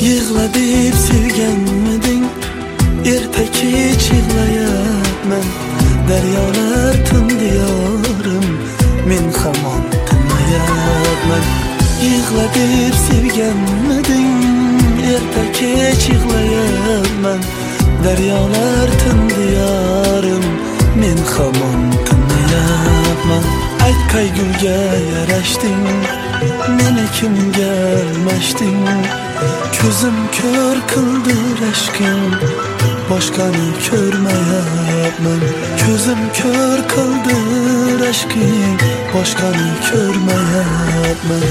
Yig'la deb sevganmiding? Erta kech yig'layapman. Daryolar tindi yorim, men hamon tinmayapman. Yig'la deb sevganmiding? Erta kech yig'layapman. Daryolar tindi yorim, men hamon tinmayapman. Ayt qayg'uga yarashding, meni kimga almashding? Ko'zim ko'r qildi rashking, boshqani ko'rmayapman. Ko'zim ko'r qildi rashking, boshqani ko'rmayapman.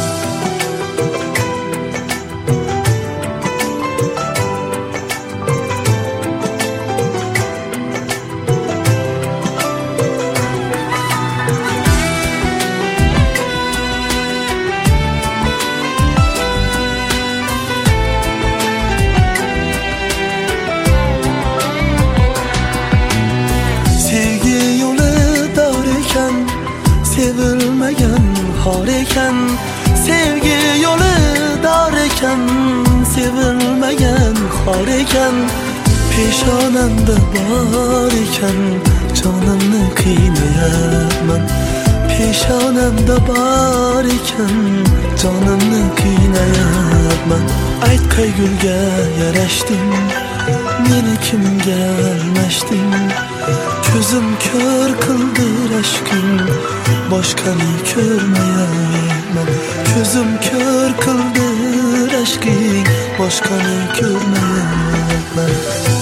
Sevilmagan xor ekan, sevgi yo'li dor ekan. Sevilmagan xor ekan, peshonamda bor ekan. Jonimni qiynayapman, peshonamda bor ekan. Jonimni qiynayapman. Ayt qayg'uga yarashding, meni kimga almashding? Ko'zim ko'r qildi rashking, boshqani ko'rmayapman. Ko'zim ko'r qildi rashking, boshqani ko'rmayapman.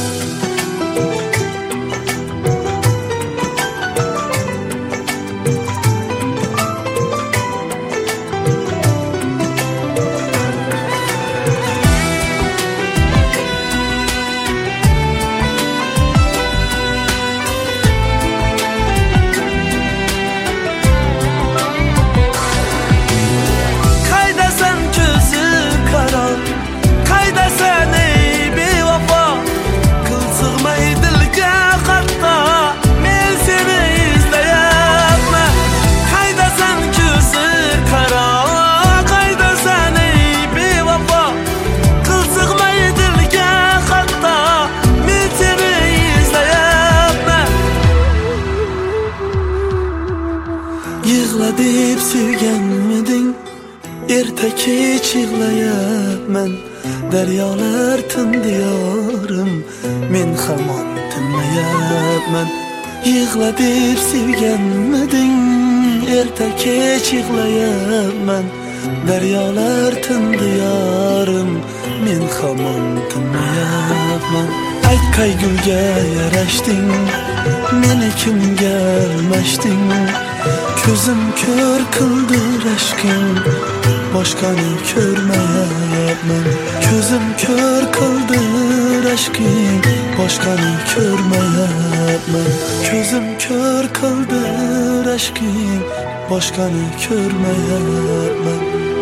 Yig'la deb sevganmiding? Erta kech yig'layapman. Daryolar tindi yorim, men hamon tinmayapman. Yig'la deb sevganmiding? Erta kech yig'layapman. Daryolar tindi yorim, men hamon tinmayapman. Ayt qayg'uga yarashding, meni kimga almashding? Ko'zim ko'r qildi rashking, boshqani ko'rmayapman. Ko'zim ko'r qildi rashking, boshqani ko'rmayapman. Ko'zim ko'r qildi rashking, boshqani ko'rmayapman.